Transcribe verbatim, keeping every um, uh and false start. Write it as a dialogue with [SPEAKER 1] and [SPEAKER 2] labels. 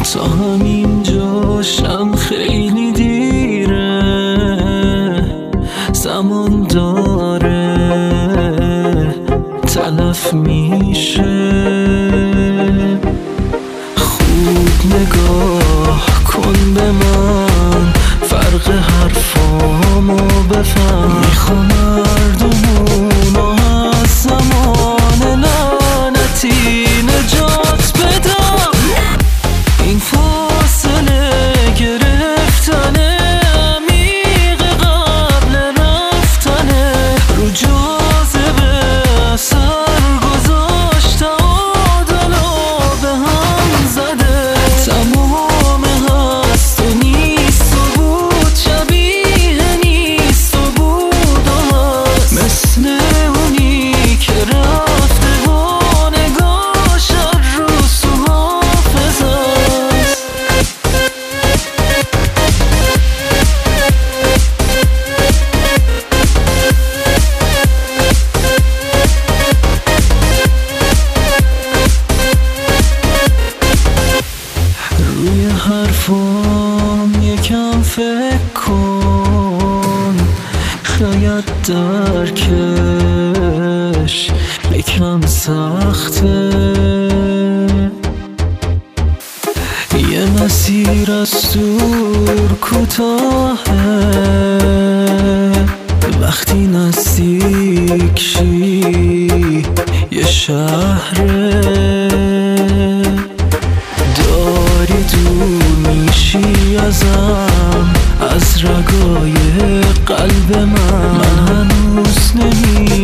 [SPEAKER 1] تا همین جاشم خیلی دیره، زمان داره تلف میشه. خوب نگاه کن به من، فرق حرفامو بفهم. میخوام مردمونو از زمان لعنتی نجات بدم. این فاصله گرفتنه عمیق قبل رفتنه، رو جاذبه اثر گذاشته عادلو به هم زده. تمام هست و نیست و بود، شبیه نیست و بود و هست، مثل اونی که رفته و نگاش هر روز تو حافظ هست. روی حرفام یکم فکر کن، شاید درکش یکم سخته. یه مسیر از دور کوتاهه، وقتی نزدیک شی یه شهره. داری دور میشی ازم، از رگای قلب من من هنوز نمی